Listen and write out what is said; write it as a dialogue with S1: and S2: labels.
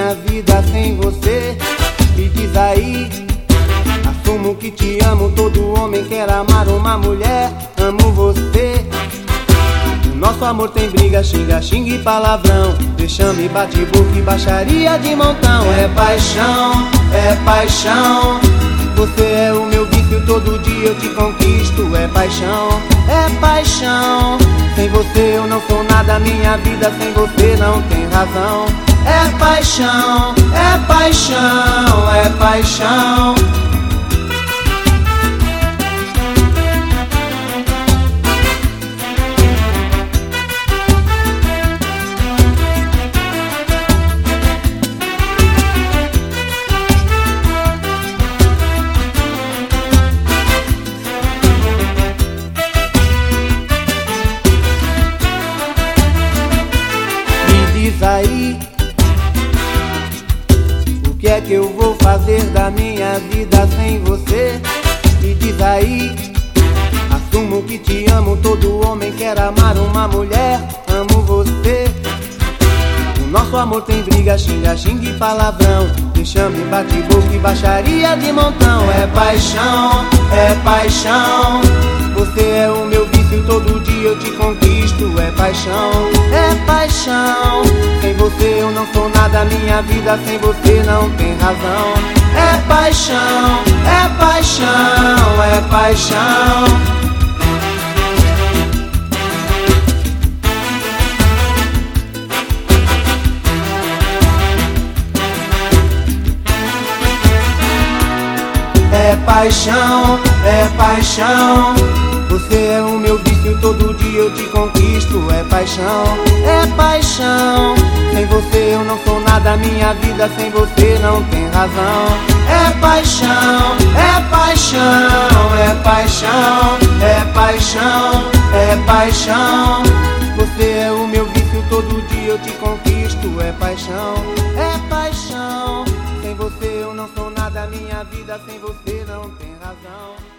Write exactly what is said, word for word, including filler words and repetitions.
S1: minha vida sem você. Me diz aí, assumo que te amo. Todo homem quer amar uma mulher, amo você. O nosso amor tem briga, xinga, xinga e palavrão, vexame, bate-boca e baixaria de montão. É paixão, é paixão, você é o meu vício, todo dia eu te conquisto. É paixão, é paixão, sem você eu não sou nada, minha vida sem você não tem razão. É paixão, é paixão, é paixão. Diz aí, o que é que eu vou fazer da minha vida sem você? Me diz aí, assumo que te amo. Todo homem quer amar uma mulher, amo você. O nosso amor tem briga, xinga, xinga e palavrão, vexame, bate-boca e baixaria de montão. É paixão, é paixão, você é o meu vício, todo dia eu te conquisto. É paixão, é paixão, sem você eu não sou nada, minha vida sem você não tem razão. É paixão, é paixão, é paixão. É paixão, é paixão, você é o meu vício, todo dia eu te conquisto. É paixão, é paixão, sem você eu não sou nada, minha vida sem você não tem razão. É paixão, é paixão, é paixão, é paixão, é paixão, você é o meu vício, todo dia eu te conquisto. É paixão, é paixão, sem você eu não sou nada, minha vida sem você não tem razão.